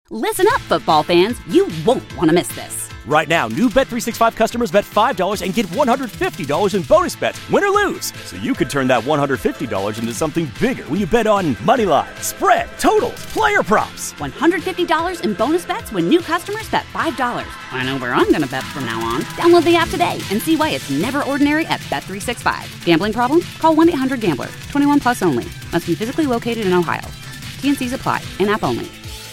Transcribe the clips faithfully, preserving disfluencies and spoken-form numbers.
Listen up, football fans. You won't want to miss this. Right now, new Bet three sixty-five customers bet five dollars and get one hundred fifty dollars in bonus bets, win or lose. So you could turn that one hundred fifty dollars into something bigger when you bet on money line, spread, totals, player props. one hundred fifty dollars in bonus bets when new customers bet five dollars. I know where I'm going to bet from now on. Download the app today and see why it's never ordinary at Bet three sixty-five. Gambling problem? Call one eight hundred gambler. twenty-one plus only. Must be physically located in Ohio. T N Cs apply. In-app only.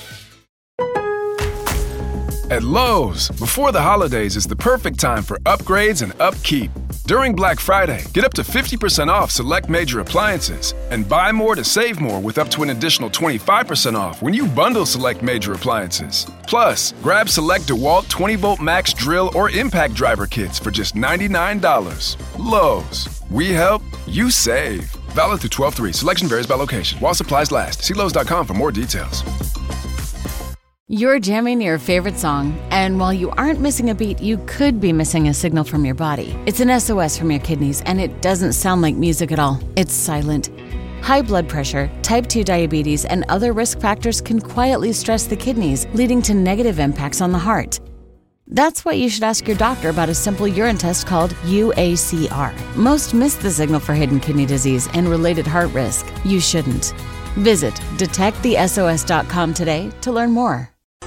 At Lowe's, before the holidays is the perfect time for upgrades and upkeep. During Black Friday, get up to fifty percent off select major appliances and buy more to save more with up to an additional twenty-five percent off when you bundle select major appliances. Plus, grab select DeWalt twenty volt max drill or impact driver kits for just ninety-nine dollars. Lowe's, we help, you save. Valid through twelve three. Selection varies by location. While supplies last. See Lowe's dot com for more details. You're jamming your favorite song, and while you aren't missing a beat, you could be missing a signal from your body. It's an S O S from your kidneys, and it doesn't sound like music at all. It's silent. High blood pressure, type two diabetes, and other risk factors can quietly stress the kidneys, leading to negative impacts on the heart. That's why you should ask your doctor about a simple urine test called U A C R. Most miss the signal for hidden kidney disease and related heart risk. You shouldn't. Visit detect the S O S dot com today to learn more.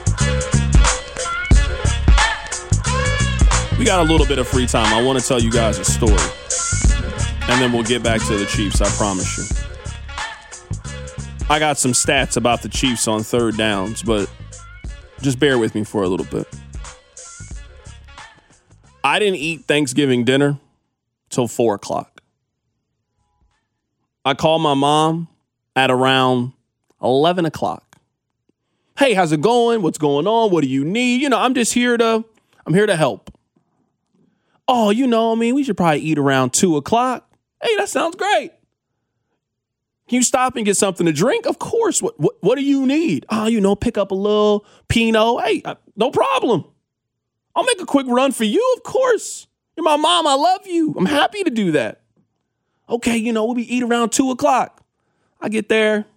We got a little bit of free time. I want to tell you guys a story. And then we'll get back to the Chiefs, I promise you. I got some stats about the Chiefs on third downs, but just bear with me for a little bit. I didn't eat Thanksgiving dinner till four o'clock. I called my mom at around eleven o'clock. Hey, how's it going? What's going on? What do you need? You know, I'm just here to, I'm here to help. Oh, you know, I mean, we should probably eat around two o'clock. Hey, that sounds great. Can you stop and get something to drink? Of course. What what, what do you need? Oh, you know, pick up a little Pinot. Hey, uh, no problem. I'll make a quick run for you, of course. You're my mom. I love you. I'm happy to do that. Okay, you know, we'll be eat around two o'clock. I get there,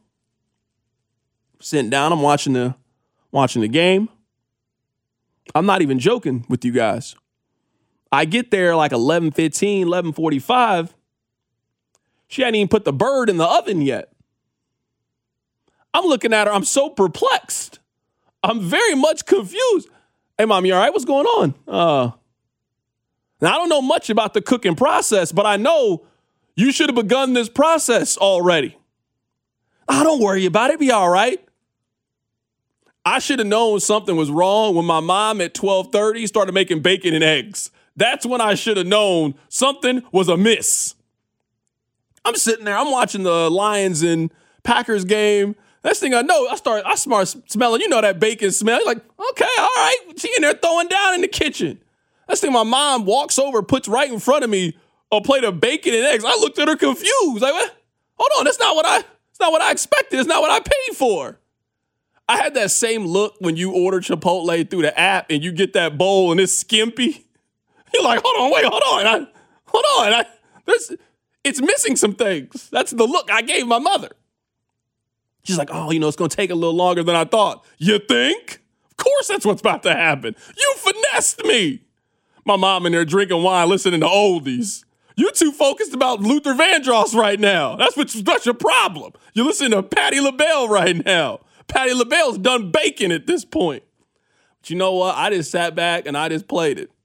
sitting down. I'm watching the watching the game. I'm not even joking with you guys. I get there like eleven fifteen, eleven forty-five. She hadn't even put the bird in the oven yet. I'm looking at her. I'm so perplexed. I'm very much confused. Hey, Mom, you all right? What's going on? Uh, now, I don't know much about the cooking process, but I know you should have begun this process already. Oh, don't worry about it. Be all right. I should have known something was wrong when my mom at twelve thirty started making bacon and eggs. That's when I should have known something was amiss. I'm sitting there. I'm watching the Lions and Packers game. Next thing I know, I start, I start smelling, you know, that bacon smell. Like, okay, all right. She in there throwing down in the kitchen. Next thing my mom walks over, puts right in front of me a plate of bacon and eggs. I looked at her confused. Like, what? Hold on, that's not what I, that's not what I expected. It's not what I paid for. I had that same look when you order Chipotle through the app and you get that bowl and it's skimpy. You're like, hold on, wait, hold on. I, hold on. I, there's, it's missing some things. That's the look I gave my mother. She's like, oh, you know, it's going to take a little longer than I thought. You think? Of course that's what's about to happen. You finessed me. My mom in there drinking wine, listening to oldies. You're too focused about Luther Vandross right now. That's what, that's your problem. You're listening to Patti LaBelle right now. Patti LaBelle's done baking at this point. But you know what? I just sat back and I just played it.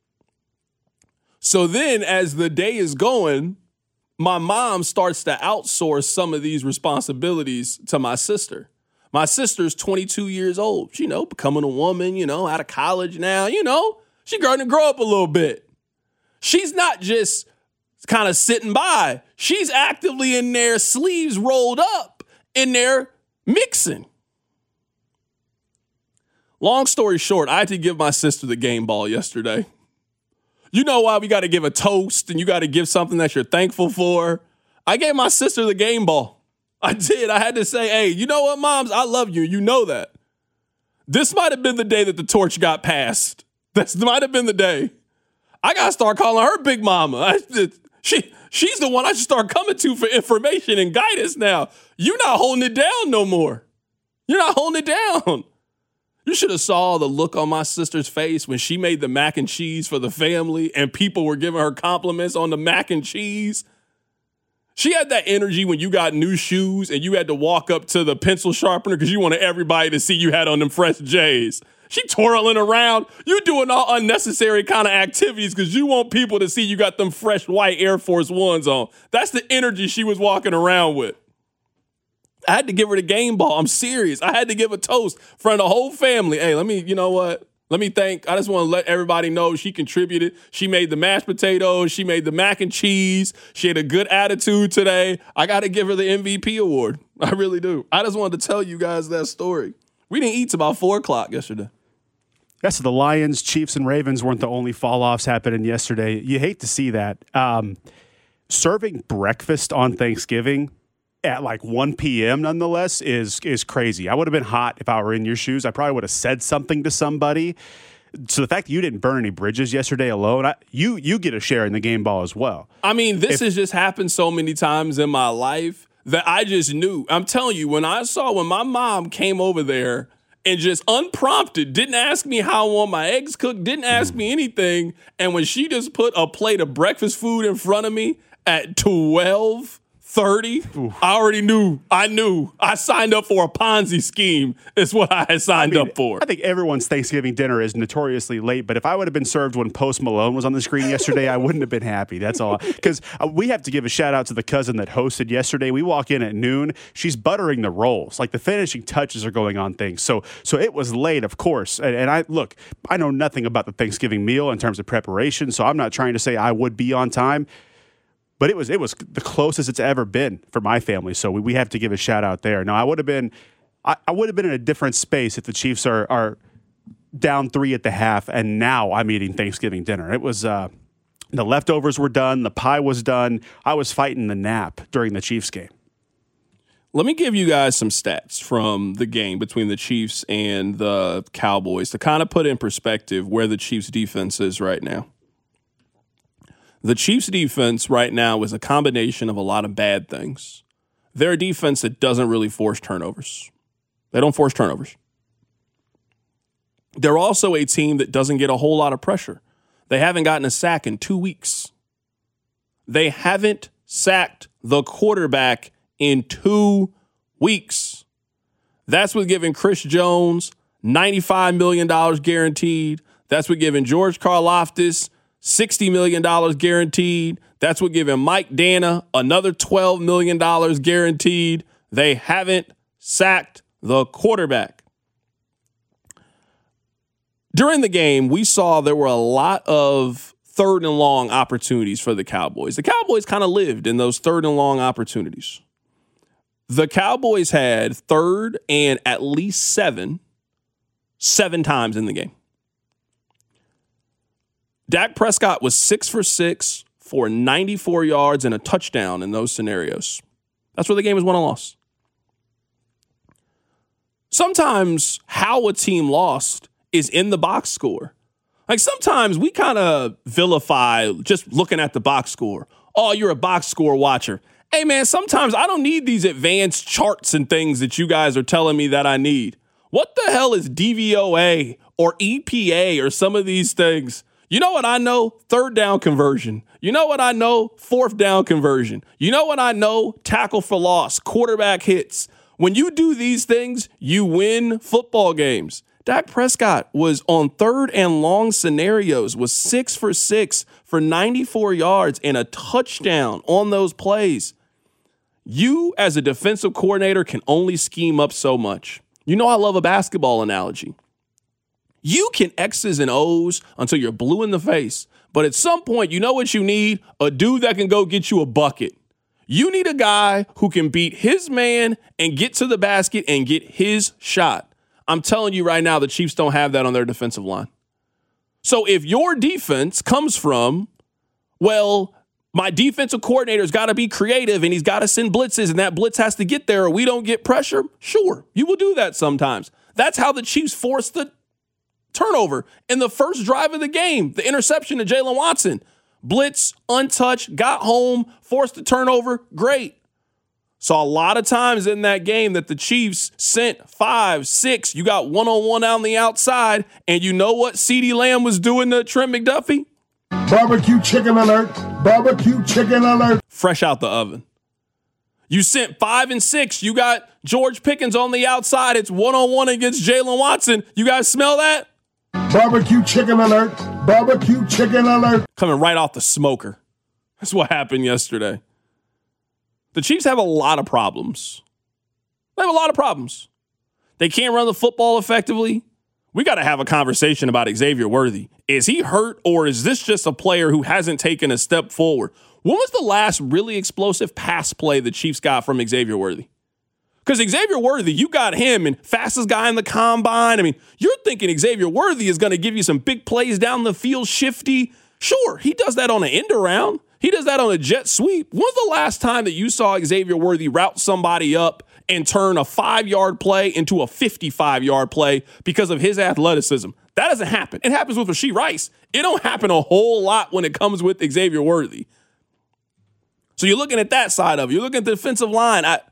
So then as the day is going, my mom starts to outsource some of these responsibilities to my sister. My sister's twenty-two years old. You know, becoming a woman, you know, out of college now, you know, she's starting to grow up a little bit. She's not just kind of sitting by. She's actively in there, sleeves rolled up, in there mixing. Long story short, I had to give my sister the game ball yesterday. You know why we got to give a toast and you got to give something that you're thankful for? I gave my sister the game ball. I did. I had to say, hey, you know what, moms? I love you. You know that. This might have been the day that the torch got passed. This might have been the day. I got to start calling her Big Mama. I, she, she's the one I should start coming to for information and guidance now. You're not holding it down no more. You're not holding it down. You should have saw the look on my sister's face when she made the mac and cheese for the family and people were giving her compliments on the mac and cheese. She had that energy when you got new shoes and you had to walk up to the pencil sharpener because you wanted everybody to see you had on them fresh J's. She twirling around. You doing all unnecessary kind of activities because you want people to see you got them fresh white Air Force Ones on. That's the energy she was walking around with. I had to give her the game ball. I'm serious. I had to give a toast in front of the whole family. Hey, let me, you know what? Let me thank, I just want to let everybody know she contributed. She made the mashed potatoes. She made the mac and cheese. She had a good attitude today. I got to give her the M V P award. I really do. I just wanted to tell you guys that story. We didn't eat till about four o'clock yesterday. Yes, so the Lions, Chiefs, and Ravens weren't the only fall-offs happening yesterday. You hate to see that. Um, serving breakfast on Thanksgiving at like one p.m. nonetheless is is crazy. I would have been hot if I were in your shoes. I probably would have said something to somebody. So the fact that you didn't burn any bridges yesterday alone, I, you you get a share in the game ball as well. I mean, this if, has just happened so many times in my life that I just knew. I'm telling you, when I saw when my mom came over there and just unprompted, didn't ask me how I want my eggs cooked, didn't ask me anything, and when she just put a plate of breakfast food in front of me at twelve thirty, I already knew. I knew. I signed up for a Ponzi scheme is what I had signed I mean, up for. I think everyone's Thanksgiving dinner is notoriously late, but if I would have been served when Post Malone was on the screen yesterday, I wouldn't have been happy. That's all. Because uh, we have to give a shout out to the cousin that hosted yesterday. We walk in at noon. She's buttering the rolls. Like the finishing touches are going on things. So so it was late, of course. And, and I look, I know nothing about the Thanksgiving meal in terms of preparation, so I'm not trying to say I would be on time. But it was it was the closest it's ever been for my family, so we, we have to give a shout out there. Now I would have been I, I would have been in a different space if the Chiefs are are down three at the half, and now I'm eating Thanksgiving dinner. It was uh, the leftovers were done, the pie was done. I was fighting the nap during the Chiefs game. Let me give you guys some stats from the game between the Chiefs and the Cowboys to kind of put in perspective where the Chiefs defense is right now. The Chiefs' defense right now is a combination of a lot of bad things. They're a defense that doesn't really force turnovers. They don't force turnovers. They're also a team that doesn't get a whole lot of pressure. They haven't gotten a sack in two weeks. They haven't sacked the quarterback in two weeks. That's what giving Chris Jones ninety-five million dollars guaranteed. That's what giving George Karlaftis sixty million dollars guaranteed. That's what giving Mike Dana another twelve million dollars guaranteed. They haven't sacked the quarterback. During the game, we saw there were a lot of third and long opportunities for the Cowboys. The Cowboys kind of lived in those third and long opportunities. The Cowboys had third and at least seven, seven times in the game. Dak Prescott was six for six for ninety-four yards and a touchdown in those scenarios. That's where the game was won and lost. Sometimes how a team lost is in the box score. Like sometimes we kind of vilify just looking at the box score. Oh, you're a box score watcher. Hey, man, sometimes I don't need these advanced charts and things that you guys are telling me that I need. What the hell is D V O A or E P A or some of these things? You know what I know? Third down conversion. You know what I know? Fourth down conversion. You know what I know? Tackle for loss, quarterback hits. When you do these things, you win football games. Dak Prescott was on third and long scenarios, was six for six for ninety-four yards and a touchdown on those plays. You, as a defensive coordinator, can only scheme up so much. You know I love a basketball analogy. You can X's and O's until you're blue in the face. But at some point, you know what you need? A dude that can go get you a bucket. You need a guy who can beat his man and get to the basket and get his shot. I'm telling you right now, the Chiefs don't have that on their defensive line. So if your defense comes from, well, my defensive coordinator's got to be creative and he's got to send blitzes and that blitz has to get there or we don't get pressure, sure, you will do that sometimes. That's how the Chiefs forced the turnover in the first drive of the game. The interception to Jalen Watson. Blitz, untouched, got home, forced the turnover. Great. Saw a lot of times in that game that the Chiefs sent five, six. You got one-on-one on the outside, and you know what CeeDee Lamb was doing to Trent McDuffie? Barbecue chicken alert. Barbecue chicken alert. Fresh out the oven. You sent five and six. You got George Pickens on the outside. It's one-on-one against Jalen Watson. You guys smell that? Barbecue chicken alert. Barbecue chicken alert. Coming right off the smoker. That's what happened yesterday. The Chiefs have a lot of problems. They have a lot of problems. They can't run the football effectively. We got to have a conversation about Xavier Worthy. Is he hurt, or is this just a player who hasn't taken a step forward? When was the last really explosive pass play the Chiefs got from Xavier Worthy? Because Xavier Worthy, you got him and fastest guy in the combine. I mean, you're thinking Xavier Worthy is going to give you some big plays down the field, shifty. Sure, he does that on an end around. He does that on a jet sweep. When's the last time that you saw Xavier Worthy route somebody up and turn a five-yard play into a fifty-five-yard play because of his athleticism? That doesn't happen. It happens with Rashee Rice. It don't happen a whole lot when it comes with Xavier Worthy. So you're looking at that side of it. You're looking at the defensive line. I,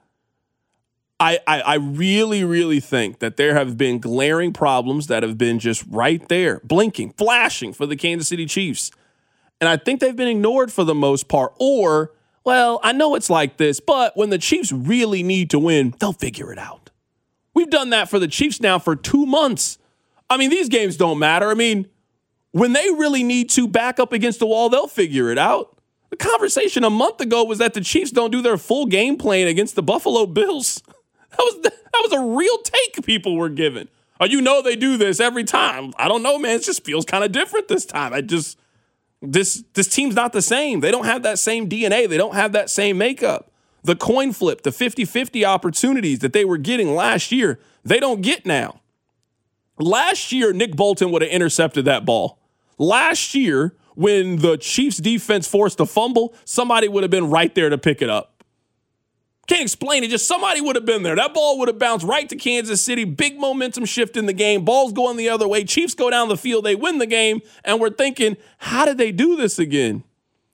I, I, I really, really think that there have been glaring problems that have been just right there, blinking, flashing for the Kansas City Chiefs. And I think they've been ignored for the most part. Or, well, I know it's like this, but when the Chiefs really need to win, they'll figure it out. We've done that for the Chiefs now for two months. I mean, these games don't matter. I mean, when they really need to back up against the wall, they'll figure it out. The conversation a month ago was that the Chiefs don't do their full game plan against the Buffalo Bills. That was that was a real take people were giving. Oh, you know they do this every time. I don't know, man. It just feels kind of different this time. I just this this team's not the same. They don't have that same D N A. They don't have that same makeup. The coin flip, the fifty-fifty opportunities that they were getting last year, they don't get now. Last year, Nick Bolton would have intercepted that ball. Last year, when the Chiefs defense forced a fumble, somebody would have been right there to pick it up. Can't explain it. Just somebody would have been there. That ball would have bounced right to Kansas City. Big momentum shift in the game. Ball's going the other way. Chiefs go down the field. They win the game. And we're thinking, how did they do this again?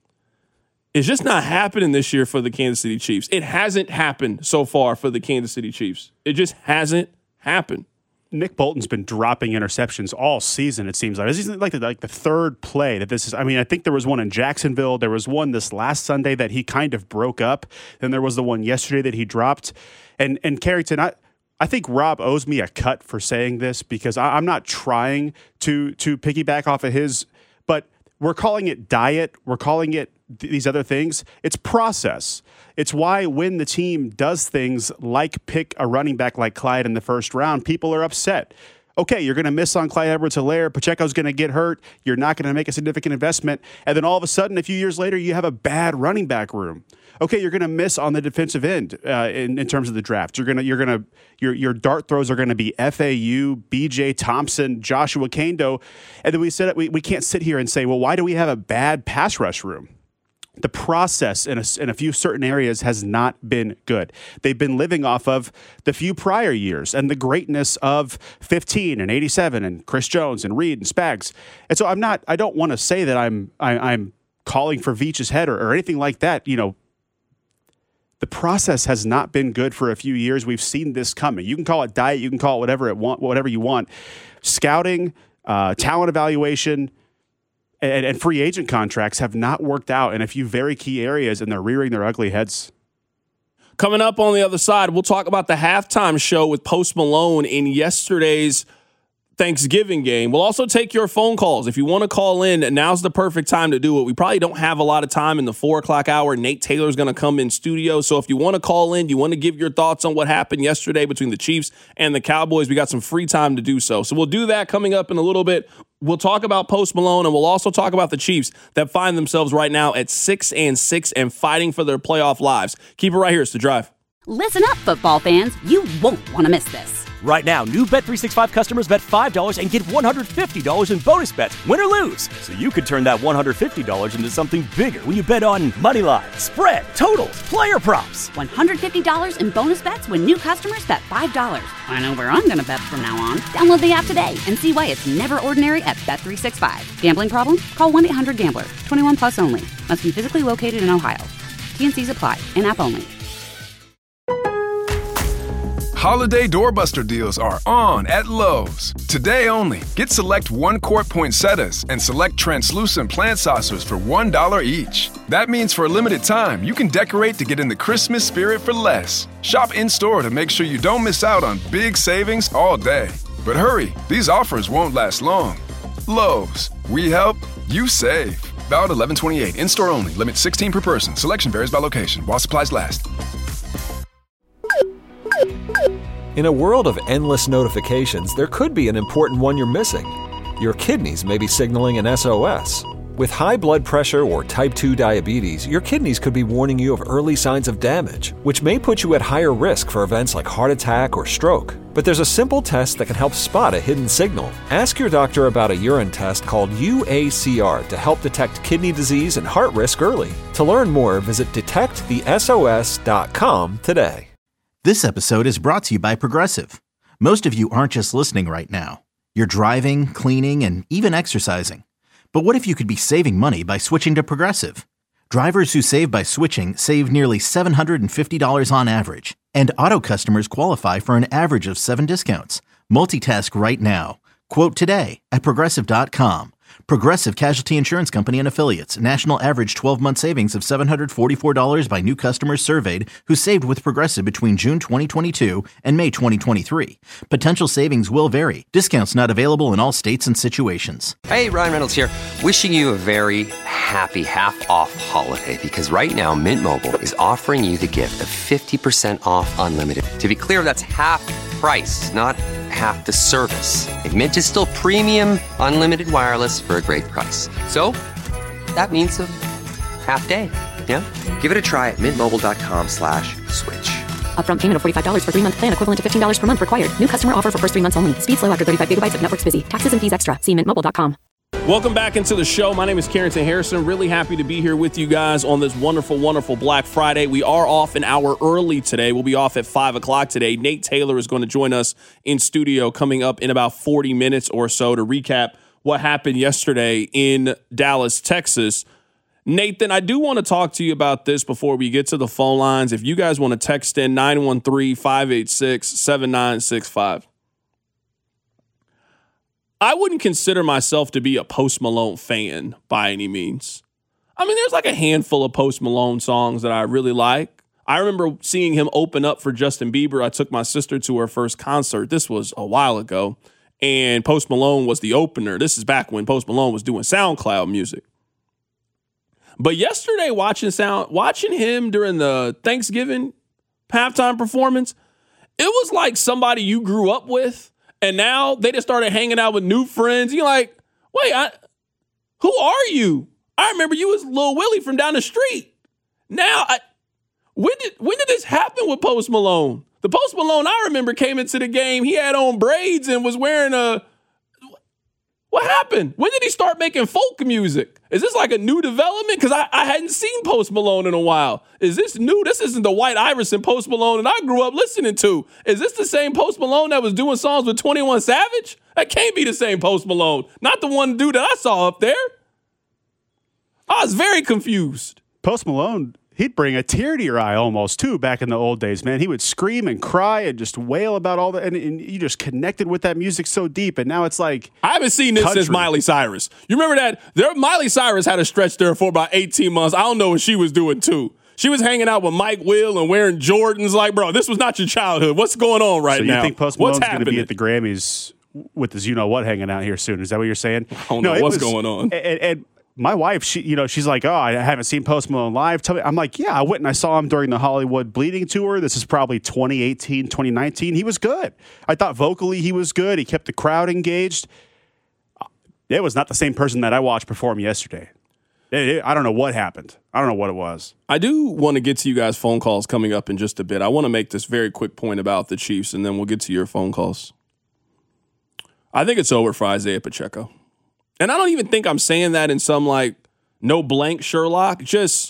It's just not happening this year for the Kansas City Chiefs. It hasn't happened so far for the Kansas City Chiefs. It just hasn't happened. Nick Bolton's been dropping interceptions all season, it seems like. This is like the, like the third play that this is. I mean, I think there was one in Jacksonville. There was one this last Sunday that he kind of broke up. Then there was the one yesterday that he dropped. And and Carrington, I, I think Rob owes me a cut for saying this because I, I'm not trying to to piggyback off of his, but we're calling it diet. We're calling it th- these other things. It's process. It's why when the team does things like pick a running back like Clyde in the first round, people are upset. Okay, you're going to miss on Clyde Edwards-Helaire. Pacheco's going to get hurt. You're not going to make a significant investment. And then all of a sudden, a few years later, you have a bad running back room. Okay, you're going to miss on the defensive end uh, in, in terms of the draft. You're going to, you're going to, your your dart throws are going to be F A U, B J Thompson, Joshua Kando. And then we said we, we can't sit here and say, well, why do we have a bad pass rush room? The process in a, in a few certain areas has not been good. They've been living off of the few prior years and the greatness of fifteen and eighty-seven and Chris Jones and Reed and Spags. And so I'm not, I don't want to say that I'm, I, I'm calling for Veach's head or, or anything like that. You know, the process has not been good for a few years. We've seen this coming. You can call it diet. You can call it whatever it want, whatever you want. Scouting, uh, talent evaluation, And, and free agent contracts have not worked out in a few very key areas, and they're rearing their ugly heads. Coming up on the other side, we'll talk about the halftime show with Post Malone in yesterday's Thanksgiving game. We'll also take your phone calls. If you want to call in, now's the perfect time to do it. We probably don't have a lot of time in the four o'clock hour. Nate Taylor's going to come in studio. So if you want to call in, you want to give your thoughts on what happened yesterday between the Chiefs and the Cowboys, we got some free time to do so. So we'll do that coming up in a little bit. We'll talk about Post Malone, and we'll also talk about the Chiefs that find themselves right now at six and six and fighting for their playoff lives. Keep it right here. It's The Drive. Listen up, football fans. You won't want to miss this. Right now, new Bet three sixty-five customers bet five dollars and get one hundred fifty dollars in bonus bets, win or lose. So you could turn that one hundred fifty dollars into something bigger when you bet on money line, spread, totals, player props. one hundred fifty dollars in bonus bets when new customers bet five dollars. I know where I'm going to bet from now on. Download the app today and see why it's never ordinary at Bet three sixty-five. Gambling problem? Call one eight hundred gambler. twenty-one plus only. Must be physically located in Ohio. T N Cs apply. In-app only. Holiday doorbuster deals are on at Lowe's. Today only, get select one-quart poinsettias and select translucent plant saucers for one dollar each. That means for a limited time, you can decorate to get in the Christmas spirit for less. Shop in-store to make sure you don't miss out on big savings all day. But hurry, these offers won't last long. Lowe's, we help, you save. Valid eleven twenty-eight, in-store only, limit sixteen per person. Selection varies by location, while supplies last. In a world of endless notifications, there could be an important one you're missing. Your kidneys may be signaling an S O S. With high blood pressure or type two diabetes, your kidneys could be warning you of early signs of damage, which may put you at higher risk for events like heart attack or stroke. But there's a simple test that can help spot a hidden signal. Ask your doctor about a urine test called U A C R to help detect kidney disease and heart risk early. To learn more, visit detect the S O S dot com today. This episode is brought to you by Progressive. Most of you aren't just listening right now. You're driving, cleaning, and even exercising. But what if you could be saving money by switching to Progressive? Drivers who save by switching save nearly seven hundred fifty dollars on average. And auto customers qualify for an average of seven discounts. Multitask right now. Quote today at Progressive dot com. Progressive Casualty Insurance Company and Affiliates. National average twelve-month savings of seven hundred forty-four dollars by new customers surveyed who saved with Progressive between June twenty twenty-two and May twenty twenty-three. Potential savings will vary. Discounts not available in all states and situations. Hey, Ryan Reynolds here. Wishing you a very happy half-off holiday because right now Mint Mobile is offering you the gift of fifty percent off unlimited. To be clear, that's half price, not half the service. Like Mint is still premium unlimited wireless for a great price. So that means a half day. Yeah? Give it a try at mintmobile.com slash switch. Upfront payment of forty-five dollars for three-month plan equivalent to fifteen dollars per month required. New customer offer for first three months only. Speed slow after thirty-five gigabytes if network's busy. Taxes and fees extra. See mint mobile dot com. Welcome back into the show. My name is Carrington Harrison. Really happy to be here with you guys on this wonderful, wonderful Black Friday. We are off an hour early today. We'll be off at five o'clock today. Nate Taylor is going to join us in studio coming up in about forty minutes or so to recap what happened yesterday in Dallas, Texas. Nathan, I do want to talk to you about this before we get to the phone lines. If you guys want to text in nine one three, five eight six, seven nine six five. I wouldn't consider myself to be a Post Malone fan by any means. I mean, there's like a handful of Post Malone songs that I really like. I remember seeing him open up for Justin Bieber. I took my sister to her first concert. This was a while ago. And Post Malone was the opener. This is back when Post Malone was doing SoundCloud music. But yesterday, watching sound, watching him during the Thanksgiving halftime performance, it was like somebody you grew up with. And now they just started hanging out with new friends. You're like, wait, I, who are you? I remember you was Lil Willie from down the street. Now, I, when did when did this happen with Post Malone? The Post Malone I remember came into the game. He had on braids and was wearing a. What happened? When did he start making folk music? Is this like a new development? Because I, I hadn't seen Post Malone in a while. Is this new? This isn't the White Iverson Post Malone that I grew up listening to. Is this the same Post Malone that was doing songs with twenty-one Savage? That can't be the same Post Malone. Not the one dude that I saw up there. I was very confused. Post Malone, he'd bring a tear to your eye almost, too, back in the old days, man. He would scream and cry and just wail about all that, and, and you just connected with that music so deep, and now it's like I haven't seen this country. Since Miley Cyrus. You remember that? There, Miley Cyrus had a stretch there for about eighteen months. I don't know what she was doing, too. She was hanging out with Mike Will and wearing Jordans. Like, bro, this was not your childhood. What's going on right now? So you now? think Post Malone's going to be at the Grammys with his you-know-what hanging out here soon? Is that what you're saying? I don't know no, what's was, going on. And, and my wife, she, you know, she's like, oh, I haven't seen Post Malone live. Tell me. I'm like, yeah, I went and I saw him during the Hollywood Bleeding Tour. This is probably twenty eighteen, twenty nineteen. He was good. I thought vocally he was good. He kept the crowd engaged. It was not the same person that I watched perform yesterday. It, it, I don't know what happened. I don't know what it was. I do want to get to you guys' phone calls coming up in just a bit. I want to make this very quick point about the Chiefs, and then we'll get to your phone calls. I think it's over for Isaiah Pacheco. And I don't even think I'm saying that in some, like, no blank Sherlock. Just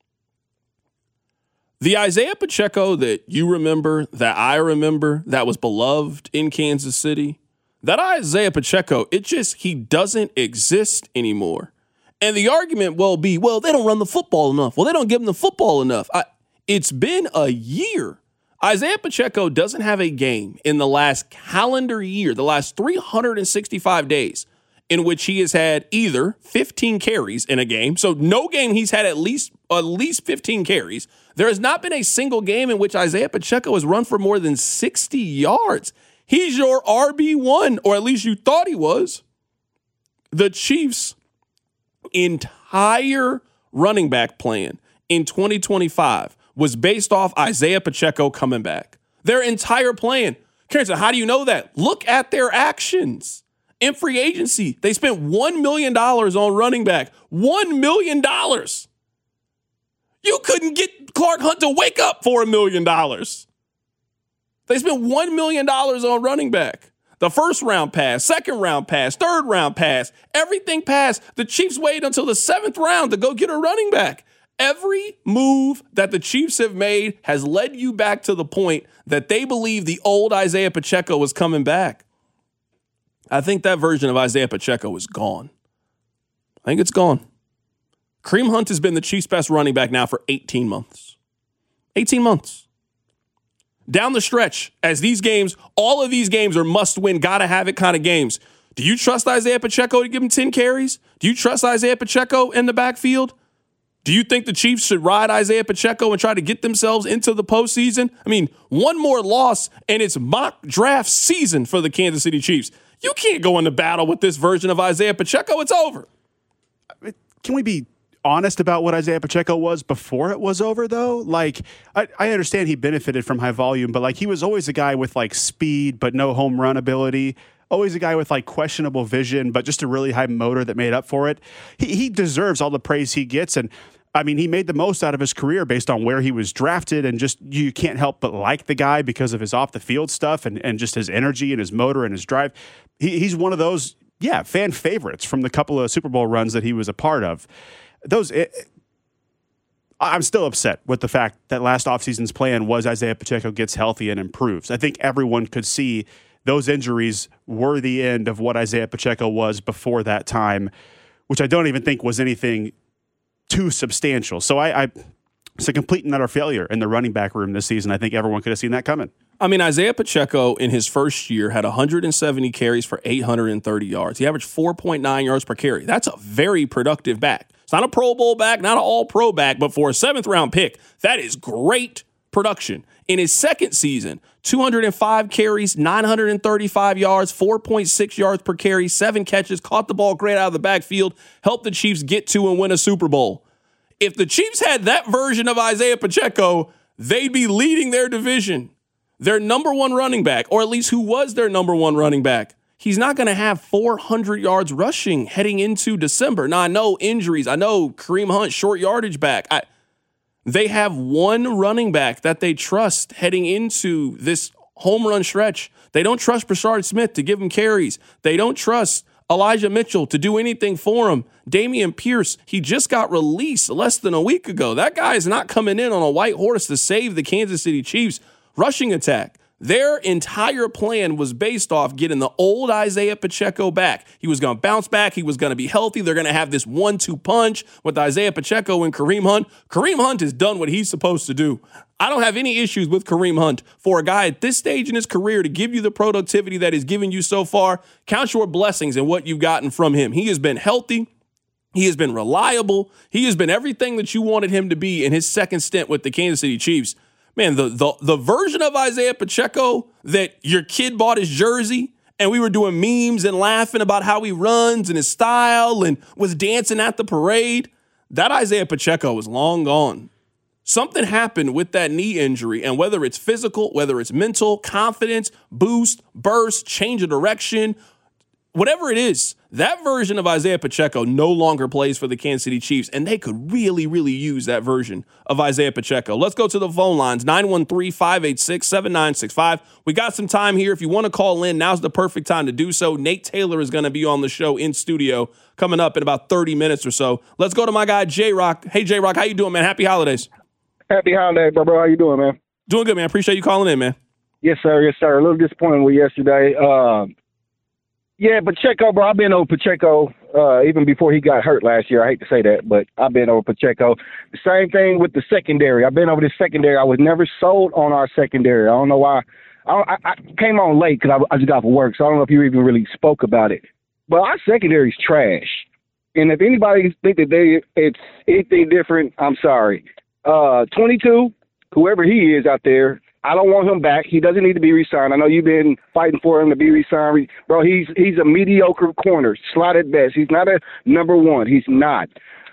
the Isaiah Pacheco that you remember, that I remember, that was beloved in Kansas City, that Isaiah Pacheco, it just, he doesn't exist anymore. And the argument will be, well, they don't run the football enough. Well, they don't give them the football enough. I, it's been a year. Isaiah Pacheco doesn't have a game in the last calendar year, the last three hundred sixty-five days, in which he has had either fifteen carries in a game. So no game he's had at least at least fifteen carries. There has not been a single game in which Isaiah Pacheco has run for more than sixty yards. He's your R B one, or at least you thought he was. The Chiefs' entire running back plan in twenty twenty-five was based off Isaiah Pacheco coming back. Their entire plan. Carrington, how do you know that? Look at their actions. In free agency, they spent one million dollars on running back. one million dollars. You couldn't get Clark Hunt to wake up for a million dollars. They spent one million dollars on running back. The first round pass, second round pass, third round pass, everything passed. The Chiefs waited until the seventh round to go get a running back. Every move that the Chiefs have made has led you back to the point that they believe the old Isaiah Pacheco was coming back. I think that version of Isaiah Pacheco is gone. I think it's gone. Kareem Hunt has been the Chiefs' best running back now for eighteen months. eighteen months. Down the stretch, as these games, all of these games are must-win, gotta-have-it kind of games. Do you trust Isaiah Pacheco to give him ten carries? Do you trust Isaiah Pacheco in the backfield? Do you think the Chiefs should ride Isaiah Pacheco and try to get themselves into the postseason? I mean, one more loss and it's mock draft season for the Kansas City Chiefs. You can't go into battle with this version of Isaiah Pacheco. It's over. Can we be honest about what Isaiah Pacheco was before it was over, though? Like, I, I understand he benefited from high volume, but like he was always a guy with like speed but no home run ability. Always a guy with like questionable vision, but just a really high motor that made up for it. He, he deserves all the praise he gets. And I mean, he made the most out of his career based on where he was drafted, and just you can't help but like the guy because of his off the field stuff and, and just his energy and his motor and his drive. He, he's one of those, yeah, fan favorites from the couple of Super Bowl runs that he was a part of. Those, it, I'm still upset with the fact that last offseason's plan was Isaiah Pacheco gets healthy and improves. I think everyone could see those injuries were the end of what Isaiah Pacheco was before that time, which I don't even think was anything too substantial. So I, I it's a complete and utter failure in the running back room this season. I think everyone could have seen that coming. I mean, Isaiah Pacheco in his first year had one hundred seventy carries for eight hundred thirty yards. He averaged four point nine yards per carry. That's a very productive back. It's not a Pro Bowl back, not an all-pro back, but for a seventh-round pick, that is great production. In his second season, two hundred five carries, nine hundred thirty-five yards, four point six yards per carry, seven catches, caught the ball great out of the backfield, helped the Chiefs get to and win a Super Bowl. If the Chiefs had that version of Isaiah Pacheco, they'd be leading their division. Their number one running back, or at least who was their number one running back, he's not going to have four hundred yards rushing heading into December. Now, I know injuries. I know Kareem Hunt, short yardage back. I, they have one running back that they trust heading into this home run stretch. They don't trust Brashard Smith to give him carries. They don't trust Elijah Mitchell to do anything for him. Dameon Pierce, he just got released less than a week ago. That guy is not coming in on a white horse to save the Kansas City Chiefs rushing attack. Their entire plan was based off getting the old Isaiah Pacheco back. He was going to bounce back. He was going to be healthy. They're going to have this one two punch with Isaiah Pacheco and Kareem Hunt. Kareem Hunt has done what he's supposed to do. I don't have any issues with Kareem Hunt. For a guy at this stage in his career to give you the productivity that he's given you so far, count your blessings in what you've gotten from him. He has been healthy. He has been reliable. He has been everything that you wanted him to be in his second stint with the Kansas City Chiefs. Man, the, the the version of Isaiah Pacheco that your kid bought his jersey and we were doing memes and laughing about how he runs and his style and was dancing at the parade, that Isaiah Pacheco is long gone. Something happened with that knee injury, and whether it's physical, whether it's mental, confidence, boost, burst, change of direction, whatever it is, that version of Isaiah Pacheco no longer plays for the Kansas City Chiefs, and they could really, really use that version of Isaiah Pacheco. Let's go to the phone lines, nine one three, five eight six, seven nine six five. We got some time here. If you want to call in, now's the perfect time to do so. Nate Taylor is going to be on the show in studio coming up in about thirty minutes or so. Let's go to my guy, J-Rock. Hey, J-Rock, how you doing, man? Happy holidays. Happy holidays, bro, bro. How you doing, man? Doing good, man. Appreciate you calling in, man. Yes, sir. Yes, sir. A little disappointed with yesterday. Um, Yeah, Pacheco, bro. I've been on Pacheco uh, even before he got hurt last year. I hate to say that, but I've been over Pacheco. The same thing with the secondary. I've been over the secondary. I was never sold on our secondary. I don't know why. I, I, I came on late because I, I just got off work, so I don't know if you even really spoke about it. But our secondary is trash. And if anybody think that they it's anything different, I'm sorry. Uh, twenty-two, whoever he is out there, I don't want him back. He doesn't need to be re-signed. I know you've been fighting for him to be re-signed. Bro, he's he's a mediocre corner, slot at best. He's not a number one. He's not.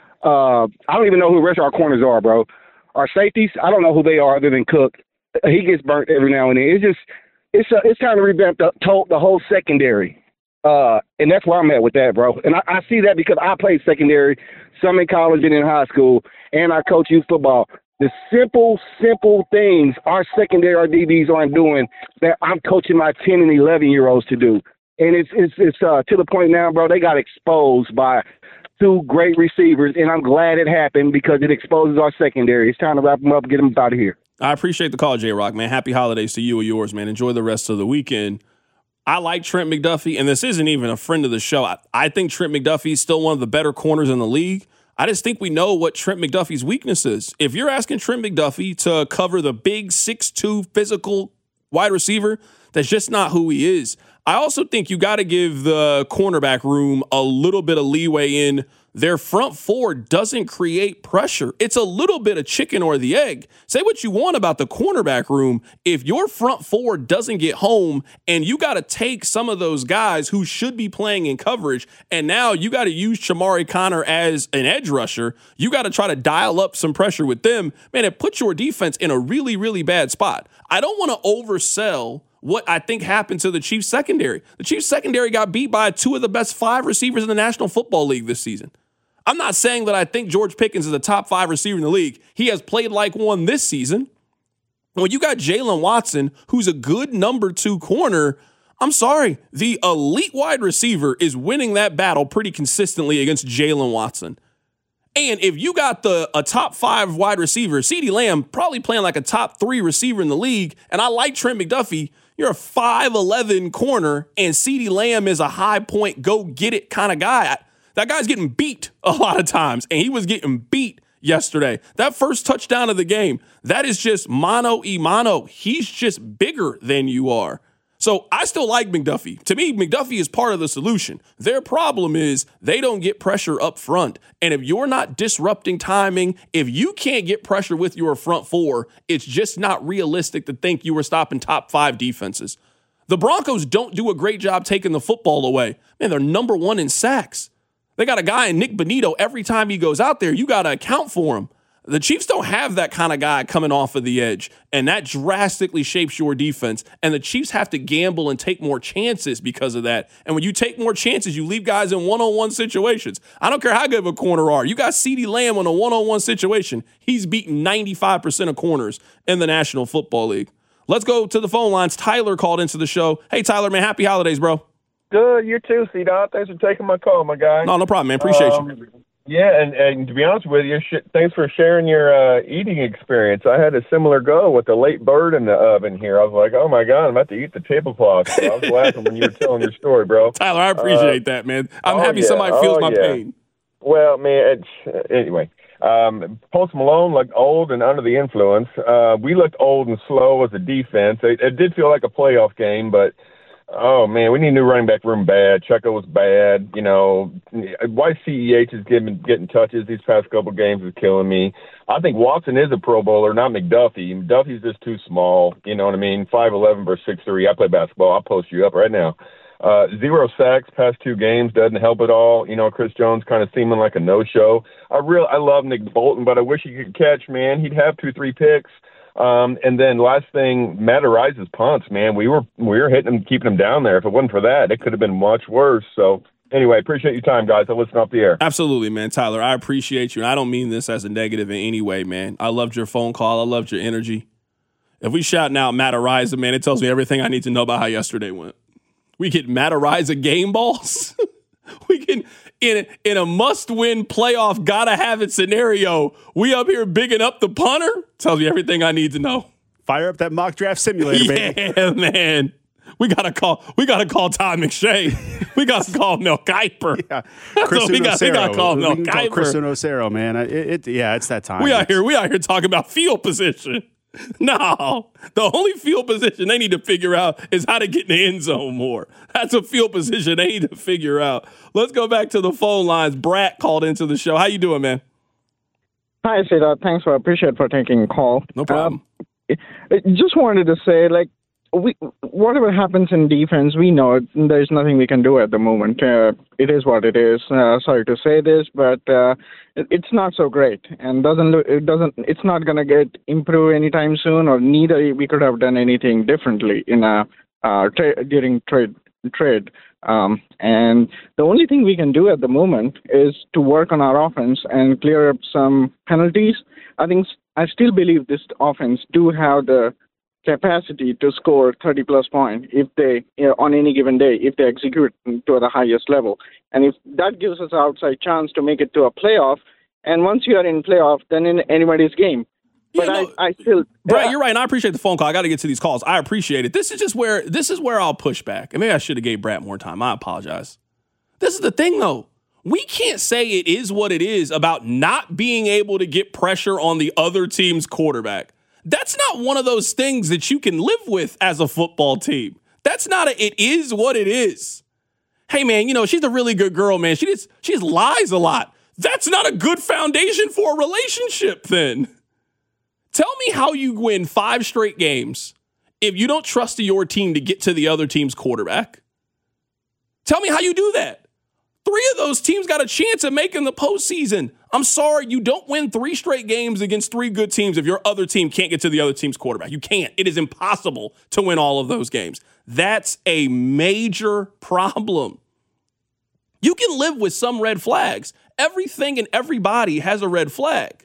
Uh, I don't even know who the rest of our corners are, bro. Our safeties, I don't know who they are other than Cook. He gets burnt every now and then. It's just it's a, it's time to revamp the, the whole secondary. Uh, and that's where I'm at with that, bro. And I, I see that because I played secondary, some in college and in high school, and I coach youth football. The simple, simple things our secondary, our D Bs aren't doing that I'm coaching my ten and eleven-year-olds to do. And it's it's it's uh, to the point now, bro, they got exposed by two great receivers, and I'm glad it happened because it exposes our secondary. It's time to wrap them up and get them out of here. I appreciate the call, J-Rock, man. Happy holidays to you and yours, man. Enjoy the rest of the weekend. I like Trent McDuffie, and this isn't even a friend of the show. I, I think Trent McDuffie is still one of the better corners in the league. I just think we know what Trent McDuffie's weakness is. If you're asking Trent McDuffie to cover the big six two physical wide receiver, that's just not who he is. I also think you got to give the cornerback room a little bit of leeway in their front four doesn't create pressure. It's a little bit of chicken or the egg. Say what you want about the cornerback room. If your front four doesn't get home and you got to take some of those guys who should be playing in coverage, and now you got to use Shamari Connor as an edge rusher, you got to try to dial up some pressure with them, man, it puts your defense in a really, really bad spot. I don't want to oversell what I think happened to the Chiefs secondary. The Chiefs secondary got beat by two of the best five receivers in the National Football League this season. I'm not saying that I think George Pickens is a top five receiver in the league. He has played like one this season. When you got Jalen Watson, who's a good number two corner, I'm sorry, the elite wide receiver is winning that battle pretty consistently against Jalen Watson. And if you got the a top five wide receiver, CeeDee Lamb probably playing like a top three receiver in the league, and I like Trent McDuffie, you're a five eleven corner, and CeeDee Lamb is a high point, go get it kind of guy. That guy's getting beat a lot of times, and he was getting beat yesterday. That first touchdown of the game, that is just mano y mano. He's just bigger than you are. So I still like McDuffie. To me, McDuffie is part of the solution. Their problem is they don't get pressure up front. And if you're not disrupting timing, if you can't get pressure with your front four, it's just not realistic to think you were stopping top five defenses. The Broncos don't do a great job taking the football away. Man, they're number one in sacks. They got a guy in Nick Bonito. Every time he goes out there, you got to account for him. The Chiefs don't have that kind of guy coming off of the edge, and that drastically shapes your defense. And the Chiefs have to gamble and take more chances because of that. And when you take more chances, you leave guys in one-on-one situations. I don't care how good of a corner are. You got CeeDee Lamb in a one-on-one situation. He's beaten ninety-five percent of corners in the National Football League. Let's go to the phone lines. Tyler called into the show. Hey, Tyler, man, happy holidays, bro. Good, you too, C-Dot. Thanks for taking my call, my guy. No, no problem, man. Appreciate um, you. Yeah, and, and to be honest with you, sh- thanks for sharing your uh, eating experience. I had a similar go with the late bird in the oven here. I was like, oh, my God, I'm about to eat the tablecloth. So I was laughing when you were telling your story, bro. Tyler, I appreciate uh, that, man. I'm oh, happy yeah. somebody feels oh, my yeah. pain. Well, man, it's, anyway. Um, Post Malone looked old and under the influence. Uh, we looked old and slow as a defense. It, it did feel like a playoff game, but, oh, man, we need a new running back room bad. Checo was bad. You know, why C E H is getting, getting touches these past couple games is killing me. I think Watson is a Pro Bowler, not McDuffie. McDuffie's just too small. You know what I mean? five eleven versus six three. I play basketball. I'll post you up right now. Uh, zero sacks past two games doesn't help at all. You know, Chris Jones kind of seeming like a no-show. I real I love Nick Bolton, but I wish he could catch, man. He'd have two, three picks. Um, and then last thing, Matt Ariza's punts, man. We were we were hitting him, keeping him down there. If it wasn't for that, it could have been much worse. So anyway, appreciate your time, guys. I'll listen off the air. Absolutely, man. Tyler, I appreciate you. And I don't mean this as a negative in any way, man. I loved your phone call. I loved your energy. If we shouting out Matt Ariza, man, it tells me everything I need to know about how yesterday went. We get Matt Ariza game balls. We can in in a must-win playoff, gotta have it scenario. We up here bigging up the punter. Tells me everything I need to know. Fire up that mock draft simulator, baby. Yeah, man. We gotta call. We gotta call Todd McShay. We gotta call Mel Kiper. Yeah, so we got. We gotta call Mel we Kiper. Call Christian Ocero, man. It, it, yeah, it's that time. We out here. We out here talking about field position. No, the only field position they need to figure out is how to get in the end zone more. That's a field position they need to figure out. Let's go back to the phone lines. Brat called into the show. How you doing, man? Hi, Seda. Thanks for appreciate for taking a call. No problem. Um, just wanted to say, like, we whatever happens in defense, we know it, there's nothing we can do at the moment. Uh, it is what it is. Uh, sorry to say this, but uh, it, it's not so great, and doesn't look, it doesn't. It's not going to get improved anytime soon, or neither we could have done anything differently in a uh, tra- during trade trade. Um, and the only thing we can do at the moment is to work on our offense and clear up some penalties. I think I still believe this offense do have the capacity to score thirty plus points if they, you know, on any given day, if they execute to the highest level. And if that gives us an outside chance to make it to a playoff, and once you are in playoff, then in anybody's game. But yeah, no, I, I still, Brett, uh, you're right, and I appreciate the phone call. I got to get to these calls. I appreciate it. This is just where this is where I'll push back. And maybe I should have gave Brett more time. I apologize. This is the thing, though. We can't say it is what it is about not being able to get pressure on the other team's quarterback. That's not one of those things that you can live with as a football team. That's not a, it is what it is. Hey, man, you know, she's a really good girl, man. She just, she just lies a lot. That's not a good foundation for a relationship, then. Tell me how you win five straight games if you don't trust your team to get to the other team's quarterback. Tell me how you do that. Three of those teams got a chance at making the postseason. I'm sorry, you don't win three straight games against three good teams if your other team can't get to the other team's quarterback. You can't. It is impossible to win all of those games. That's a major problem. You can live with some red flags. Everything and everybody has a red flag.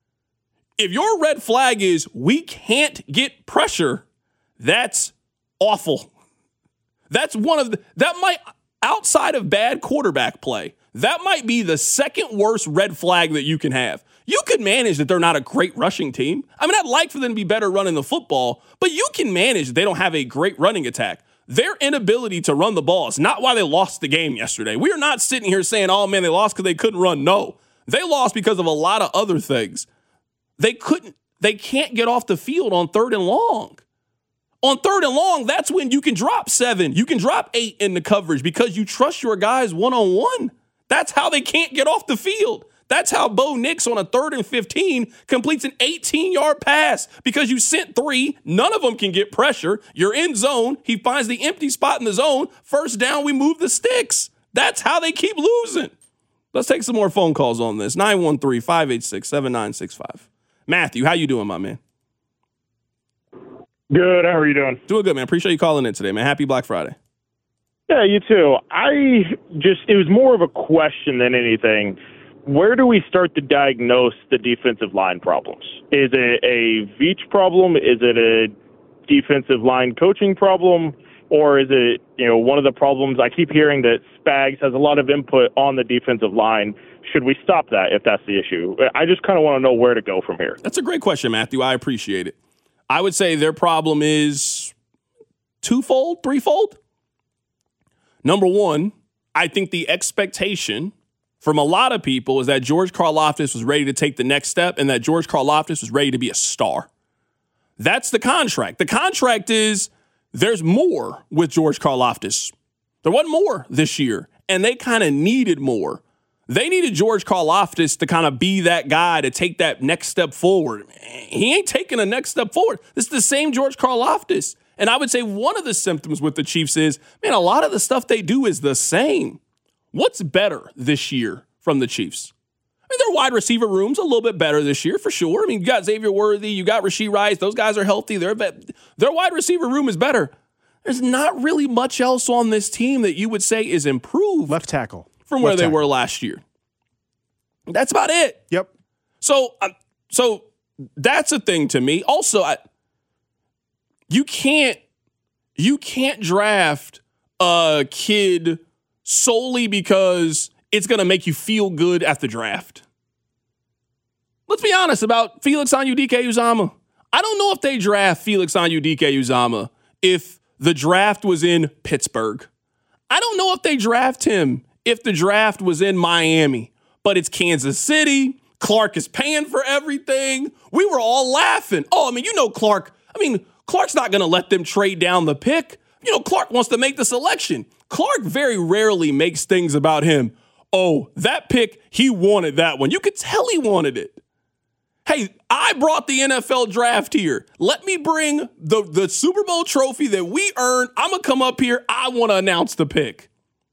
If your red flag is we can't get pressure, that's awful. That's one of the, that might, outside of bad quarterback play, that might be the second worst red flag that you can have. You could manage that they're not a great rushing team. I mean, I'd like for them to be better running the football, but you can manage that they don't have a great running attack. Their inability to run the ball is not why they lost the game yesterday. We are not sitting here saying, oh, man, they lost because they couldn't run. No, they lost because of a lot of other things. They couldn't, they can't get off the field on third and long. On third and long, that's when you can drop seven. You can drop eight in the coverage because you trust your guys one-on-one. That's how they can't get off the field. That's how Bo Nix on a third and fifteen completes an eighteen-yard pass because you sent three. None of them can get pressure. You're in zone. He finds the empty spot in the zone. First down, we move the sticks. That's how they keep losing. Let's take some more phone calls on this. nine one three, five eight six, seven nine six five. Matthew, how you doing, my man? Good. How are you doing? Doing good, man. Appreciate you calling in today, man. Happy Black Friday. Yeah, you too. I just, it was more of a question than anything. Where do we start to diagnose the defensive line problems? Is it a Veach problem? Is it a defensive line coaching problem? Or is it, you know, one of the problems? I keep hearing that Spags has a lot of input on the defensive line. Should we stop that if that's the issue? I just kind of want to know where to go from here. That's a great question, Matthew. I appreciate it. I would say their problem is twofold, threefold. Number one, I think the expectation from a lot of people is that George Karlaftis was ready to take the next step and that George Karlaftis was ready to be a star. That's the contract. The contract is there's more with George Karlaftis. There wasn't more this year, and they kind of needed more. They needed George Karlaftis to kind of be that guy to take that next step forward. He ain't taking a next step forward. This is the same George Karlaftis. And I would say one of the symptoms with the Chiefs is, man, a lot of the stuff they do is the same. What's better this year from the Chiefs? I mean, their wide receiver room's a little bit better this year, for sure. I mean, you got Xavier Worthy, you got Rashee Rice. Those guys are healthy. Their, their wide receiver room is better. There's not really much else on this team that you would say is improved. Left tackle. From where Left they tackle. were last year. That's about it. Yep. So, uh, so that's a thing to me. Also, I, you can't you can't draft a kid solely because it's going to make you feel good at the draft. Let's be honest about Felix Anudike-Uzomah. I don't know if they draft Felix Anudike-Uzomah if the draft was in Pittsburgh. I don't know if they draft him if the draft was in Miami, but it's Kansas City. Clark is paying for everything. We were all laughing. Oh, I mean, you know, Clark, I mean, Clark's not going to let them trade down the pick. You know, Clark wants to make the selection. Clark very rarely makes things about him. Oh, that pick, he wanted that one. You could tell he wanted it. Hey, I brought the N F L draft here. Let me bring the, the Super Bowl trophy that we earned. I'm going to come up here. I want to announce the pick.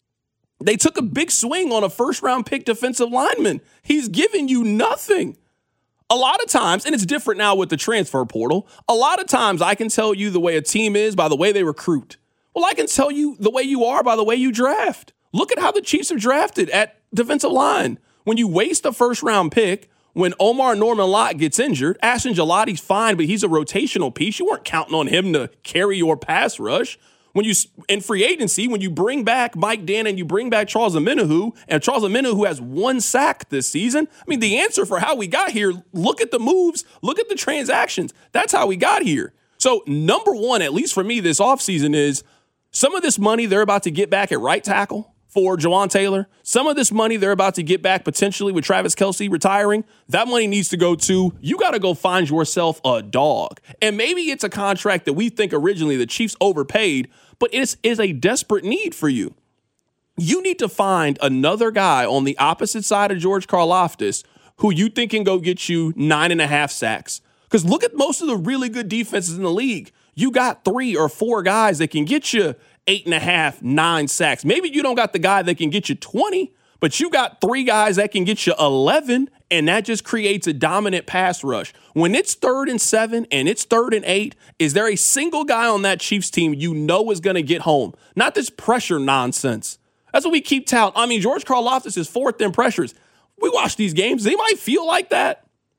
They took a big swing on a first-round pick defensive lineman. He's giving you nothing. A lot of times, and it's different now with the transfer portal, a lot of times I can tell you the way a team is by the way they recruit. Well, I can tell you the way you are by the way you draft. Look at how the Chiefs have drafted at defensive line. When you waste a first-round pick, when Omar Norman-Lott gets injured, Ashton Gilotti's fine, but he's a rotational piece. You weren't counting on him to carry your pass rush. When you, in free agency, when you bring back Mike Danna and you bring back Charles Omenihu, and Charles Omenihu has one sack this season, I mean, the answer for how we got here, look at the moves, look at the transactions. That's how we got here. So number one, at least for me this offseason, is some of this money they're about to get back at right tackle for Jawan Taylor. Some of this money they're about to get back potentially with Travis Kelce retiring. That money needs to go to, you got to go find yourself a dog. And maybe it's a contract that we think originally the Chiefs overpaid, but it is a desperate need for you. You need to find another guy on the opposite side of George Karlaftis who you think can go get you nine and a half sacks. Because look at most of the really good defenses in the league. You got three or four guys that can get you eight and a half, nine sacks. Maybe you don't got the guy that can get you twenty, but you got three guys that can get you eleven, and that just creates a dominant pass rush. When it's third and seven and it's third and eight, is there a single guy on that Chiefs team you know is going to get home? Not this pressure nonsense. That's what we keep touting. I mean, George Karlaftis is fourth in pressures. We watch these games. They might feel like that.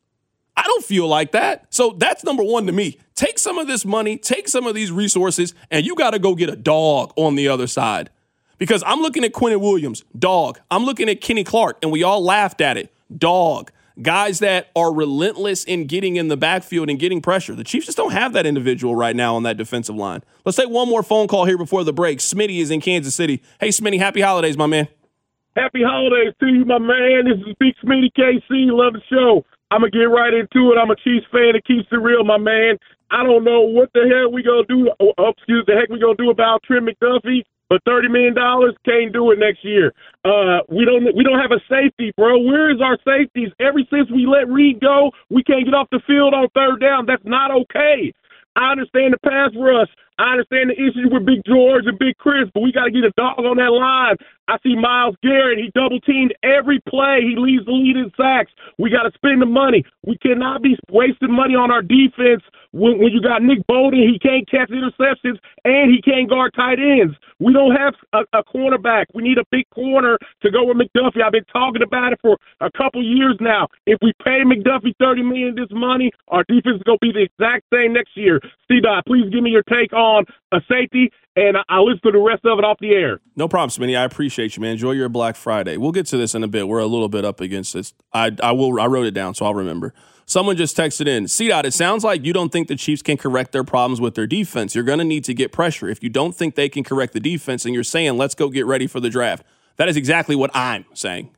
I don't feel like that. So that's number one to me. Take some of this money, take some of these resources, and you got to go get a dog on the other side. Because I'm looking at Quinnen Williams, dog. I'm looking at Kenny Clark, and we all laughed at it, dog. Guys that are relentless in getting in the backfield and getting pressure. The Chiefs just don't have that individual right now on that defensive line. Let's take one more phone call here before the break. Smitty is in Kansas City. Hey, Smitty, happy holidays, my man. Happy holidays to you, my man. This is Big Smitty K C. Love the show. I'm going to get right into it. I'm a Chiefs fan that keeps it real, my man. I don't know what the hell we going to do, oh, excuse the heck we going to do about Trent McDuffie, but thirty million dollars can't do it next year. Uh, we don't we don't have a safety, bro. Where is our safeties? Ever since we let Reed go, we can't get off the field on third down. That's not okay. I understand the pass rush. I understand the issues with Big George and Big Chris, but we got to get a dog on that line. I see Myles Garrett. He double-teamed every play. He leads the lead in sacks. We got to spend the money. We cannot be wasting money on our defense when, when you got Nick Bolton. He can't catch interceptions, and he can't guard tight ends. We don't have a, a cornerback. We need a big corner to go with McDuffie. I've been talking about it for a couple years now. If we pay McDuffie thirty million dollars this money, our defense is going to be the exact same next year. C-Dot, please give me your take on a safety, and I'll listen to the rest of it off the air. No problem, Smitty. I appreciate you, man. Enjoy your Black Friday. We'll get to this in a bit. We're a little bit up against this. I I will. I wrote it down, so I'll remember. Someone just texted in, C-Dot, it sounds like you don't think the Chiefs can correct their problems with their defense. You're going to need to get pressure. If you don't think they can correct the defense and you're saying, let's go get ready for the draft, that is exactly what I'm saying.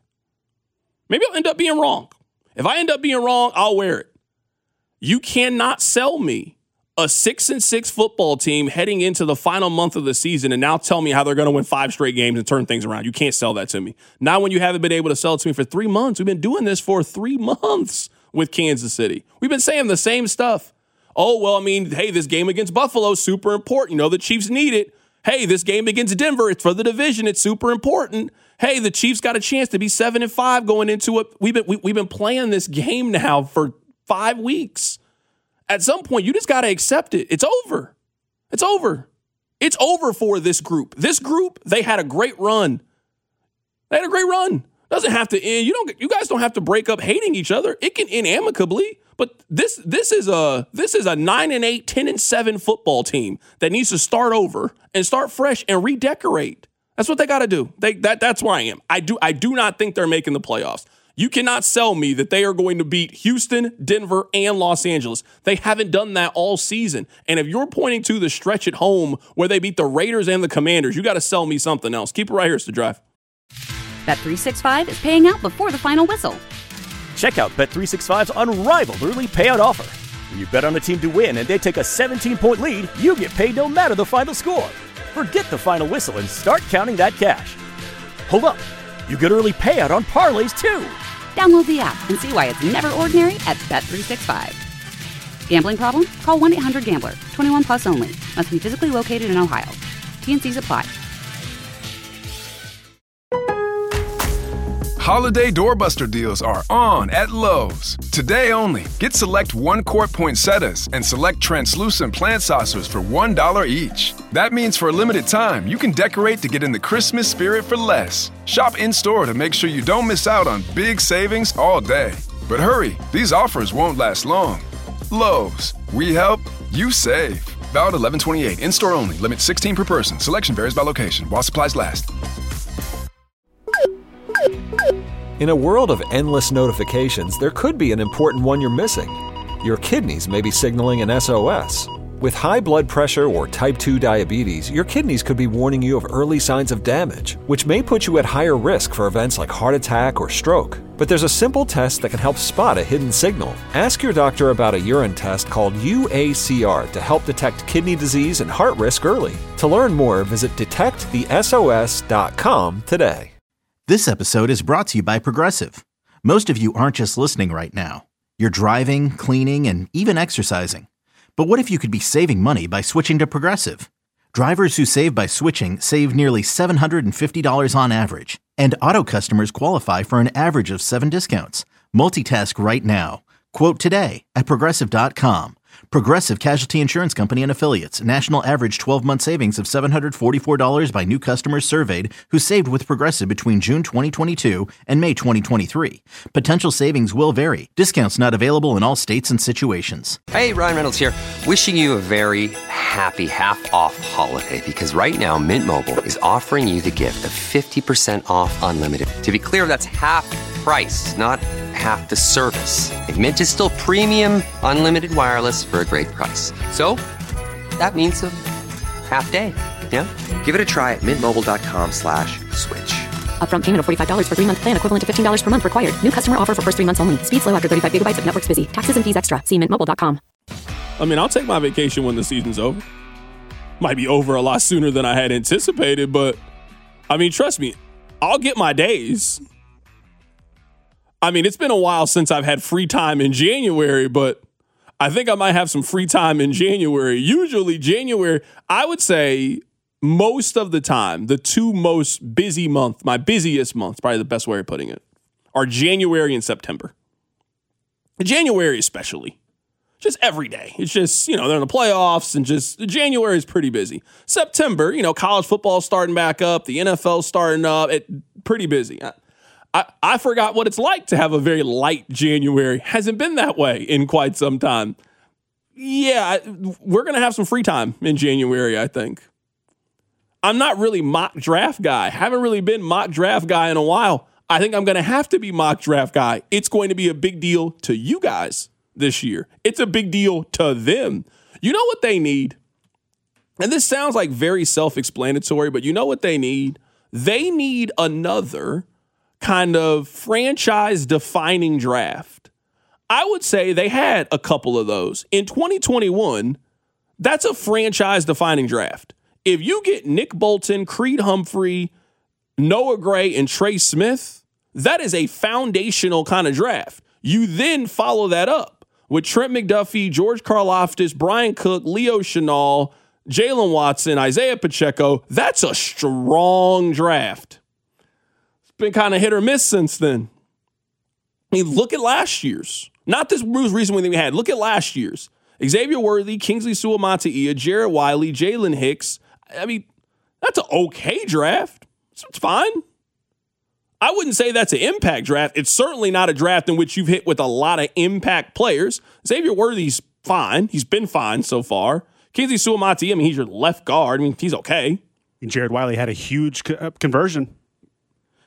Maybe I'll end up being wrong. If I end up being wrong, I'll wear it. You cannot sell me a six and six football team heading into the final month of the season and now tell me how they're going to win five straight games and turn things around. You can't sell that to me. Not when you haven't been able to sell it to me for three months. We've been doing this for three months with Kansas City. We've been saying the same stuff. Oh, well, I mean, hey, this game against Buffalo is super important. You know, the Chiefs need it. Hey, this game against Denver, it's for the division. It's super important. Hey, the Chiefs got a chance to be seven and five going into it. We've been, we, we've been playing this game now for five weeks. At some point, you just got to accept it. It's over. It's over. It's over for this group. This group, they had a great run. They had a great run. Doesn't have to end. You don't. You guys don't have to break up hating each other. It can end amicably. But this this is a this is a nine and eight, ten and seven football team that needs to start over and start fresh and redecorate. That's what they got to do. They that that's where I am. I do I do not think they're making the playoffs. You cannot sell me that they are going to beat Houston, Denver, and Los Angeles. They haven't done that all season. And if you're pointing to the stretch at home where they beat the Raiders and the Commanders, you got to sell me something else. Keep it right here, it's The Drive. Bet three sixty-five is paying out before the final whistle. Check out Bet three sixty-five's unrivaled early payout offer. When you bet on a team to win and they take a seventeen-point lead, you get paid no matter the final score. Forget the final whistle and start counting that cash. Hold up. You get early payout on parlays, too. Download the app and see why it's never ordinary at Bet three sixty-five. Gambling problem? Call one eight hundred gambler. twenty-one plus only. Must be physically located in Ohio. T N Cs apply. Holiday doorbuster deals are on at Lowe's. Today only, get select one-quart poinsettias and select translucent plant saucers for one dollar each. That means for a limited time, you can decorate to get in the Christmas spirit for less. Shop in-store to make sure you don't miss out on big savings all day. But hurry, these offers won't last long. Lowe's, we help, you save. Valid eleven twenty-eight, in-store only, limit sixteen per person. Selection varies by location, while supplies last. In a world of endless notifications, there could be an important one you're missing. Your kidneys may be signaling an S O S. With high blood pressure or type two diabetes, your kidneys could be warning you of early signs of damage, which may put you at higher risk for events like heart attack or stroke. But there's a simple test that can help spot a hidden signal. Ask your doctor about a urine test called U A C R to help detect kidney disease and heart risk early. To learn more, visit detect the S O S dot com today. This episode is brought to you by Progressive. Most of you aren't just listening right now. You're driving, cleaning, and even exercising. But what if you could be saving money by switching to Progressive? Drivers who save by switching save nearly seven hundred fifty dollars on average. And auto customers qualify for an average of seven discounts. Multitask right now. Quote today at Progressive dot com. Progressive Casualty Insurance Company and Affiliates. National average twelve-month savings of seven hundred forty-four dollars by new customers surveyed who saved with Progressive between June twenty twenty-two and May twenty twenty-three. Potential savings will vary. Discounts not available in all states and situations. Hey, Ryan Reynolds here. Wishing you a very happy half-off holiday because right now Mint Mobile is offering you the gift of fifty percent off unlimited. To be clear, that's half price, not half the service. And Mint is still premium unlimited wireless for a great price. So that means a half day. Yeah? Give it a try at mintmobile.com slash switch. Upfront payment of forty-five dollars for three-month plan equivalent to fifteen dollars per month required. New customer offer for first three months only. Speed slow after thirty-five gigabytes if network's busy. Taxes and fees extra. See mint mobile dot com. I mean, I'll take my vacation when the season's over. Might be over a lot sooner than I had anticipated, but I mean, trust me, I'll get my days. I mean, it's been a while since I've had free time in January, but I think I might have some free time in January. Usually January, I would say most of the time, the two most busy months, my busiest months, probably the best way of putting it, are January and September. January especially. Just every day. It's just, you know, they're in the playoffs and just January is pretty busy. September, you know, college football starting back up, the N F L starting up, it pretty busy. I, I, I forgot what it's like to have a very light January. Hasn't been that way in quite some time. Yeah, we're going to have some free time in January, I think. I'm not really mock draft guy. Haven't really been mock draft guy in a while. I think I'm going to have to be mock draft guy. It's going to be a big deal to you guys this year. It's a big deal to them. You know what they need? And this sounds like very self-explanatory, but you know what they need? They need another kind of franchise-defining draft. I would say they had a couple of those. In twenty twenty-one, that's a franchise-defining draft. If you get Nick Bolton, Creed Humphrey, Noah Gray, and Trey Smith, that is a foundational kind of draft. You then follow that up with Trent McDuffie, George Karlaftis, Brian Cook, Leo Chenal, Jalen Watson, Isaiah Pacheco. That's a strong draft. It's been kind of hit or miss since then. I mean, look at last year's. Not this most recent one that we had. Look at last year's. Xavier Worthy, Kingsley Suamataia, Jarrett Wiley, Jalen Hicks. I mean, that's an okay draft. It's fine. I wouldn't say that's an impact draft. It's certainly not a draft in which you've hit with a lot of impact players. Xavier Worthy's fine. He's been fine so far. Kingsley Suamataia, I mean, he's your left guard. I mean, he's okay. And Jarrett Wiley had a huge co- conversion.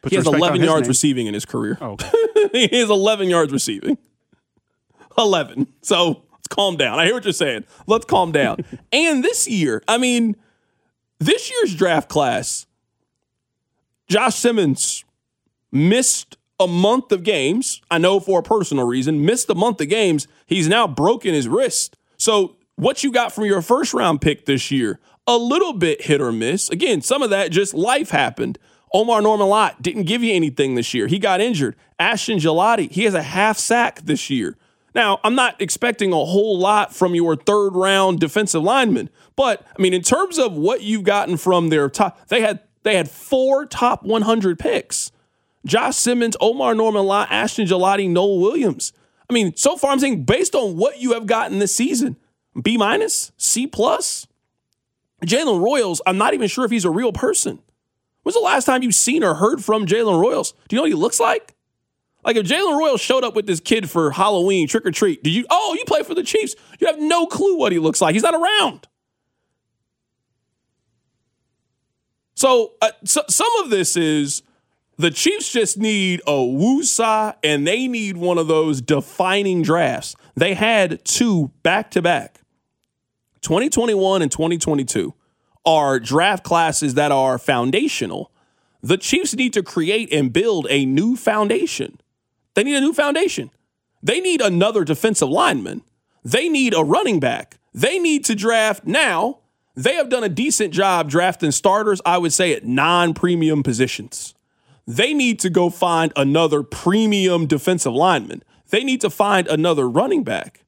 Put he has respect on eleven his yards name. receiving in his career. Oh, okay. He has eleven yards receiving. eleven. So let's calm down. I hear what you're saying. Let's calm down. And this year, I mean, this year's draft class, Josh Simmons missed a month of games. I know for a personal reason, missed a month of games. He's now broken his wrist. So what you got from your first round pick this year, a little bit hit or miss. Again, some of that just life happened. Omar Norman-Lott didn't give you anything this year. He got injured. Ashton Gillotte, he has a half sack this year. Now, I'm not expecting a whole lot from your third round defensive lineman, but I mean, in terms of what you've gotten from their top, they had they had four top one hundred picks. Josh Simmons, Omar Norman-Lott, Ashton Gillotte, Noel Williams. I mean, so far I'm saying based on what you have gotten this season, B minus, C plus. Jalen Royals, I'm not even sure if he's a real person. When's the last time you've seen or heard from Jalen Royals? Do you know what he looks like? Like if Jalen Royals showed up with this kid for Halloween, trick or treat, did you, oh, you play for the Chiefs. You have no clue what he looks like. He's not around. So, uh, so some of this is the Chiefs just need a woosah and they need one of those defining drafts. They had two back-to-back. twenty twenty-one and twenty twenty-two are draft classes that are foundational. The Chiefs need to create and build a new foundation. They need a new foundation. They need another defensive lineman. They need a running back. They need to draft now. They have done a decent job drafting starters, I would say, at non-premium positions. They need to go find another premium defensive lineman. They need to find another running back.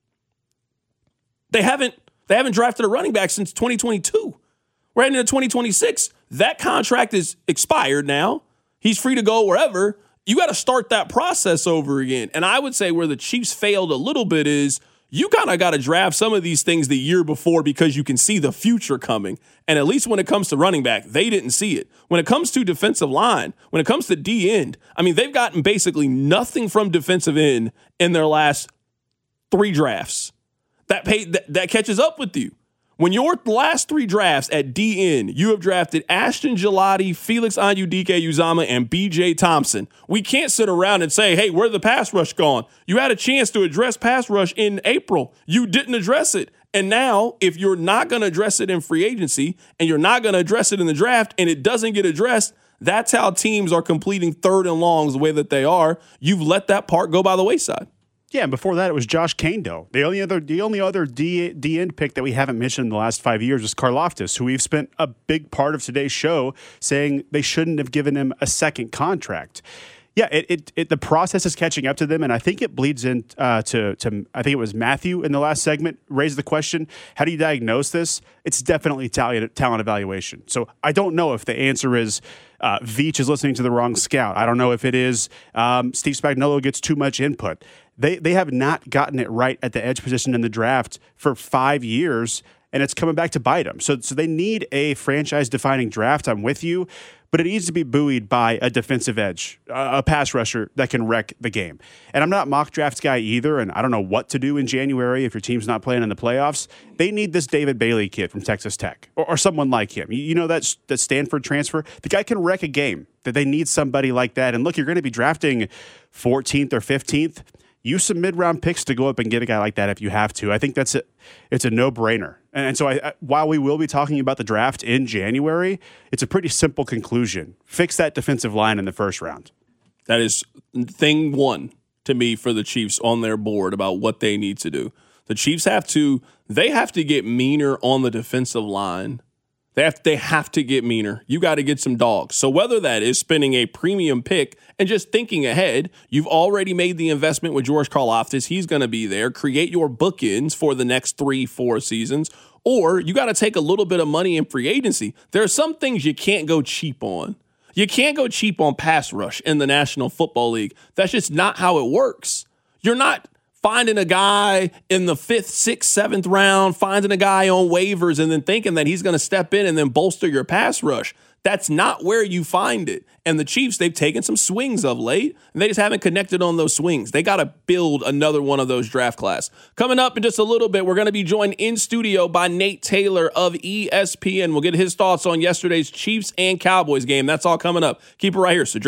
They haven't They haven't drafted a running back since twenty twenty-two. We're heading into twenty twenty-six. That contract is expired now. He's free to go wherever. You got to start that process over again. And I would say where the Chiefs failed a little bit is you kind of got to draft some of these things the year before because you can see the future coming. And at least when it comes to running back, they didn't see it. When it comes to defensive line, when it comes to D end, I mean, they've gotten basically nothing from defensive end in their last three drafts. That, pay, that that catches up with you. When your last three drafts at D N, you have drafted Ashton Gillotte, Felix Anudike-Uzomah, and B J Thompson. We can't sit around and say, hey, where's the pass rush gone? You had a chance to address pass rush in April. You didn't address it. And now, if you're not going to address it in free agency and you're not going to address it in the draft and it doesn't get addressed, that's how teams are completing third and longs the way that they are. You've let that part go by the wayside. Yeah, and before that, it was Josh Cain-Doe. The only other, the only other D, D-end pick that we haven't mentioned in the last five years is Karlaftis, who we've spent a big part of today's show saying they shouldn't have given him a second contract. Yeah, it, it, it the process is catching up to them, and I think it bleeds in uh, to, to, I think it was Matthew in the last segment raised the question, how do you diagnose this? It's definitely talent, talent evaluation. So I don't know if the answer is uh, Veach is listening to the wrong scout. I don't know if it is um, Steve Spagnuolo gets too much input. They they have not gotten it right at the edge position in the draft for five years, and it's coming back to bite them. So, so they need a franchise-defining draft. I'm with you, but it needs to be buoyed by a defensive edge, a pass rusher that can wreck the game. And I'm not a mock draft guy either, and I don't know what to do in January if your team's not playing in the playoffs. They need this David Bailey kid from Texas Tech, or, or someone like him. You, you know that, that Stanford transfer? The guy can wreck a game. That they need somebody like that. And look, you're going to be drafting fourteenth or fifteenth. Use some mid-round picks to go up and get a guy like that if you have to. I think that's a, it's a no-brainer. And, and so I, I, while we will be talking about the draft in January, it's a pretty simple conclusion. Fix that defensive line in the first round. That is thing one to me for the Chiefs on their board about what they need to do. The Chiefs have to, they have to get meaner on the defensive line. They have, they have to get meaner. You got to get some dogs. So whether that is spending a premium pick and just thinking ahead, you've already made the investment with George Karlaftis. He's going to be there. Create your bookends for the next three, four seasons. Or you got to take a little bit of money in free agency. There are some things you can't go cheap on. You can't go cheap on pass rush in the National Football League. That's just not how it works. You're not finding a guy in the fifth, sixth, seventh round, finding a guy on waivers and then thinking that he's going to step in and then bolster your pass rush. That's not where you find it. And the Chiefs, they've taken some swings of late, and they just haven't connected on those swings. They got to build another one of those draft class. Coming up in just a little bit, we're going to be joined in studio by Nate Taylor of E S P N. We'll get his thoughts on yesterday's Chiefs and Cowboys game. That's all coming up. Keep it right here, so drive.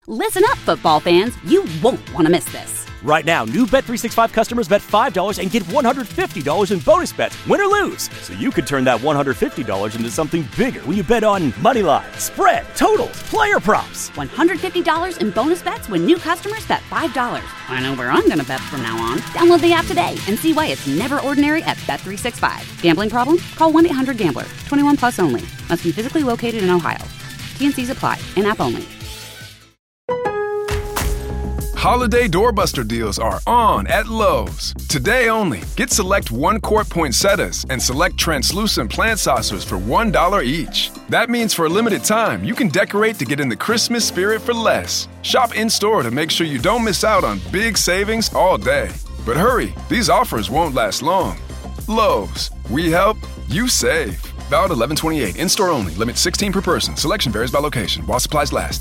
Listen up, football fans. You won't want to miss this. Right now, new Bet three sixty-five customers bet five dollars and get one hundred fifty dollars in bonus bets, win or lose. So you could turn that one hundred fifty dollars into something bigger when you bet on money line, spread, totals, player props. one hundred fifty dollars in bonus bets when new customers bet five dollars. I know where I'm going to bet from now on. Download the app today and see why it's never ordinary at Bet three sixty-five. Gambling problem? Call one eight hundred gambler. twenty-one plus only. Must be physically located in Ohio. T N Cs apply. In-app only. Holiday doorbuster deals are on at Lowe's. Today only, get select one-quart poinsettias and select translucent plant saucers for one dollar each. That means for a limited time, you can decorate to get in the Christmas spirit for less. Shop in-store to make sure you don't miss out on big savings all day. But hurry, these offers won't last long. Lowe's, we help, you save. Valid eleven twenty-eight, in-store only, limit sixteen per person. Selection varies by location, while supplies last.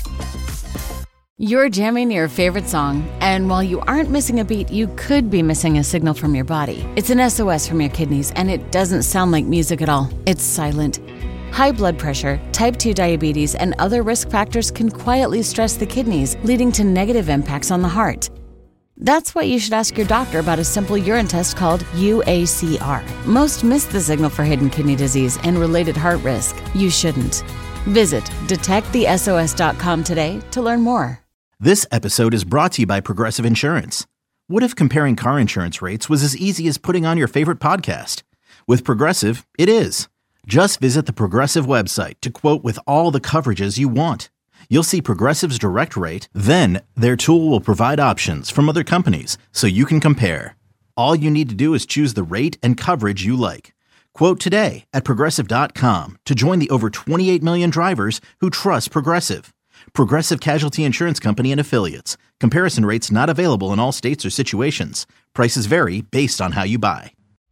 You're jamming your favorite song, and while you aren't missing a beat, you could be missing a signal from your body. It's an S O S from your kidneys, and it doesn't sound like music at all. It's silent. High blood pressure, type two diabetes, and other risk factors can quietly stress the kidneys, leading to negative impacts on the heart. That's why you should ask your doctor about a simple urine test called U A C R. Most miss the signal for hidden kidney disease and related heart risk. You shouldn't. Visit detect the S O S dot com today to learn more. This episode is brought to you by Progressive Insurance. What if comparing car insurance rates was as easy as putting on your favorite podcast? With Progressive, it is. Just visit the Progressive website to quote with all the coverages you want. You'll see Progressive's direct rate, then their tool will provide options from other companies so you can compare. All you need to do is choose the rate and coverage you like. Quote today at Progressive dot com to join the over twenty-eight million drivers who trust Progressive. Progressive Casualty Insurance Company and Affiliates. Comparison rates not available in all states or situations. Prices vary based on how you buy.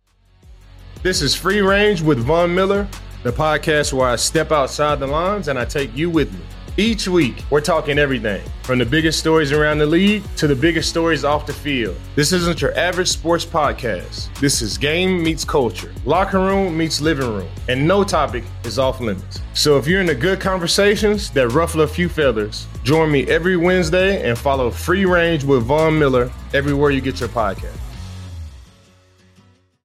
This is Free Range with Von Miller, the podcast where I step outside the lines and I take you with me. Each week, we're talking everything from the biggest stories around the league to the biggest stories off the field. This isn't your average sports podcast. This is game meets culture, locker room meets living room, and no topic is off limits. So if you're into good conversations that ruffle a few feathers, join me every Wednesday and follow Free Range with Von Miller everywhere you get your podcast.